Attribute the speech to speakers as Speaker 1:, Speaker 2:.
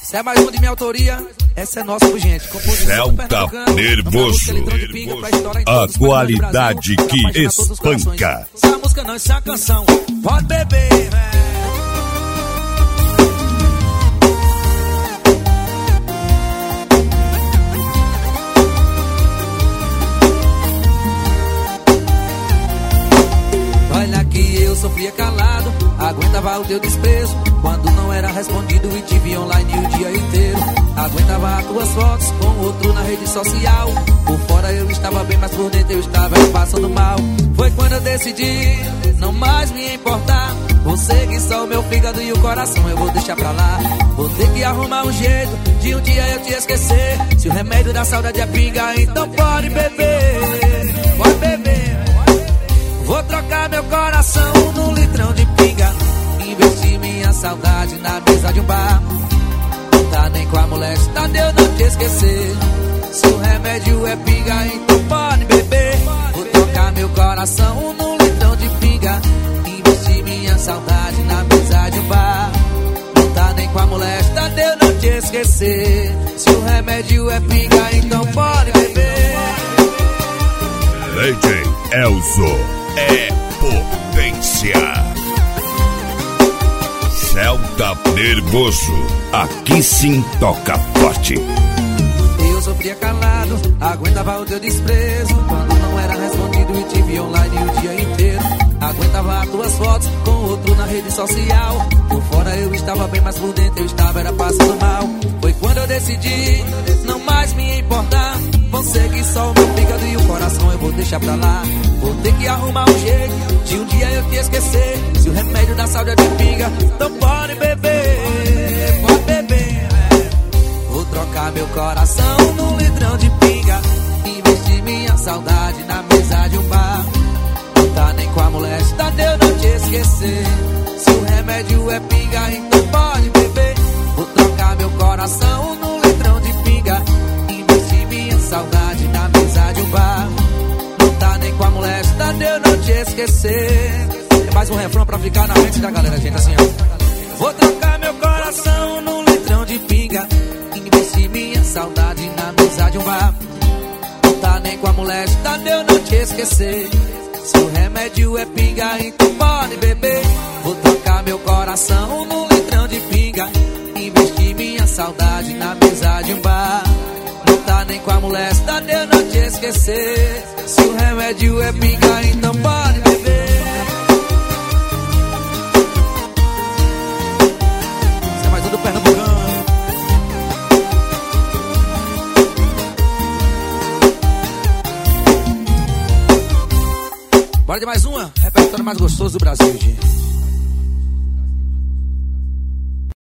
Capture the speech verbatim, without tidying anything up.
Speaker 1: Essa é mais uma de minha autoria. Essa é nossa, gente.
Speaker 2: Celta Nervoso. A qualidade que espanca.
Speaker 1: Essa música não, isso é a canção. Pode beber, velho. Olha que eu sofria calado, aguentava o teu desprezo quando não era respondido e te vi online o dia inteiro. Aguentava as tuas fotos com outro na rede social. Por fora eu estava bem, mas por dentro eu estava passando mal. Foi quando eu decidi não mais me importar. Você que só o meu fígado e o coração eu vou deixar pra lá. Vou ter que arrumar um jeito de um dia eu te esquecer. Se o remédio da saudade é pinga, então pode beber. Pode beber. Vou trocar meu coração num litrão de pinga. Investir minha saudade na mesa de um bar. Não tá nem com a molesta de eu não te esquecer. Se o remédio é pinga, então pode beber. Vou trocar meu coração num litrão de pinga. Investir minha saudade na mesa de um bar. Não tá nem com a molesta de eu não te esquecer. Se o remédio é pinga, então pode beber.
Speaker 2: D J Elzo é potência. Celta Nervoso, aqui sim toca forte.
Speaker 1: Eu sofria calado, aguentava o teu desprezo quando não era respondido e te vi online o dia inteiro. Aguentava as tuas fotos com outro na rede social. Por fora eu estava bem, mas por dentro eu estava era passando mal. Foi quando eu decidi não mais me importar. Você que só o meu fígado e o coração eu vou deixar pra lá. Vou ter que arrumar um jeito de um dia eu te esquecer. Se o remédio da saudade é pinga, então pode beber. Pode beber, é. Vou trocar meu coração num litrão de pinga. Investir minha saudade na mesa de um bar. Não tá nem com a molesta de eu não te esquecer. Se o remédio é pinga, então pode beber. Vou trocar meu coração num litrão de pinga. Investir minha saudade na mesa de um bar. Não tá nem com a molesta de eu não te esquecer. É mais um refrão pra ficar na mente da galera, gente, assim, ó. Vou trocar meu coração num litrão de pinga. Investir minha saudade na mesa de um bar. Não tá nem com a molesta de eu não te esquecer. Se o remédio é pinga, então pode beber. Vou trocar meu coração num litrão de pinga. Investir minha saudade na mesa de um bar. Não tá nem com a molesta de eu não te esquecer. Se o remédio é pinga, então pode beber. Isso é mais um do Pernambucano. Bora de mais uma? Repertório mais gostoso do Brasil, gente.